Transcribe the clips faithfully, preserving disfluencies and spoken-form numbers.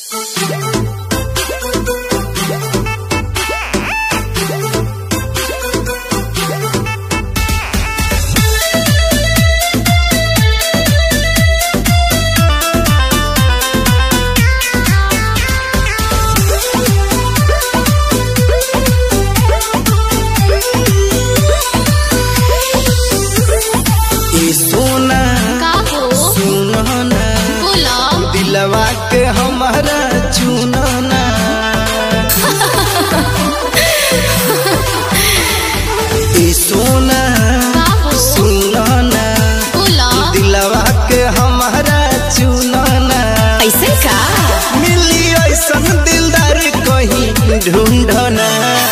सोना सुनो ना दिलवा के हमारा चुनो ना। सोना सुनो ना दिलवा के हमारा चुनो ना। ऐसे का मिली ऐसा दिलदार कहीं ढूंढो ना।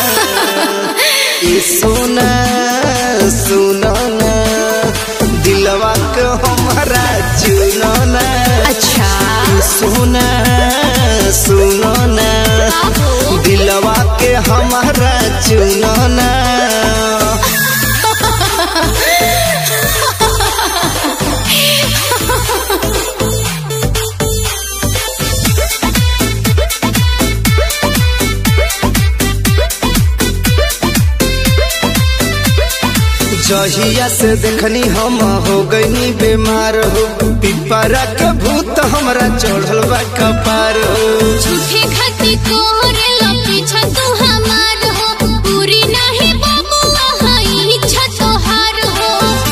सोना सुनो ना दिलवा के हमारा चुनो ना। अच्छा सोना सुनो ना दिलवा के हमारा चुनो ना। जहिया से देखनी हम हो गईनी बीमार हो। पिपरा के भूत हमरा चढ़ल बा कपार हो। झूठे खती कोरेला पीछा तू हमार हो। पूरी नहीं बाबू हाई इच्छा तोहार हो।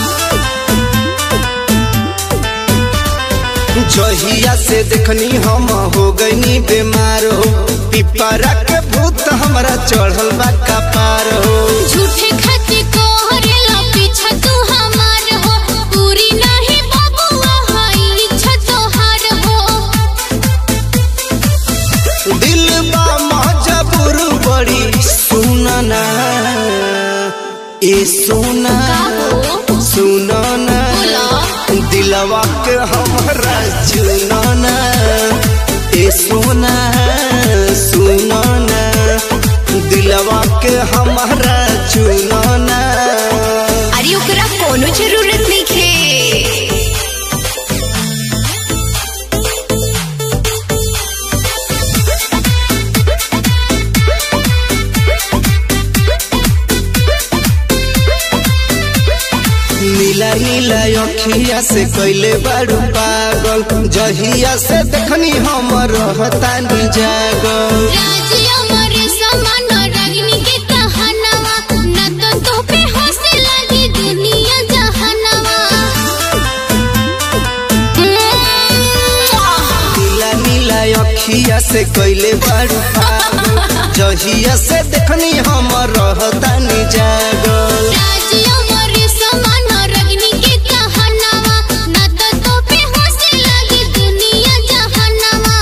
जहिया से देखनी हम हो गईनी बीमार हो। पिपरा के भूत हमरा चढ़ल बा कपार हो। झूठे खती कोरेला पीछा तू हमार हो। पूरी नहीं बाबू हाई इच्छा तोहार हो। दिल बा मजबूर बड़ी सुना ना। ए सोना सुनो ना दिलवा के हमारा चुनो ना। ए सोना सुनो ना दिलवा के हमारा चुनो ना। अरे ओकरा कोनो जरूरत नहीं खे। नीला नीला अखिया से कैले बारू पागल। जहिया से देखनी हम रहतानी जागल। राजिया मरे समान रागिनी के कहानवा। न तो तो पे हंसे लगी दुनिया जहानवा। नीला नीला अखिया से कैले बारू पागल। जहिया से देखनी हम रहतानी जागल। राजिया मरे समान रागिनी के कहानवा। न तो तो पे हंसे लगी दुनिया जहानवा।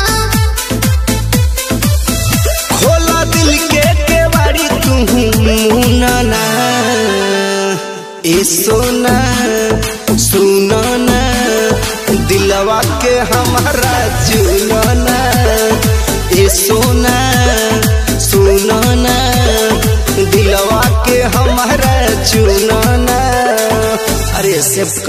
खोला दिल के केवाड़ी तू मुना ना। ए सोना सुनो ना दिलवा के हमारा चुनो ना। ए सोना सुनो ना दिलवा के हमारा चुनो ना। अरे सेव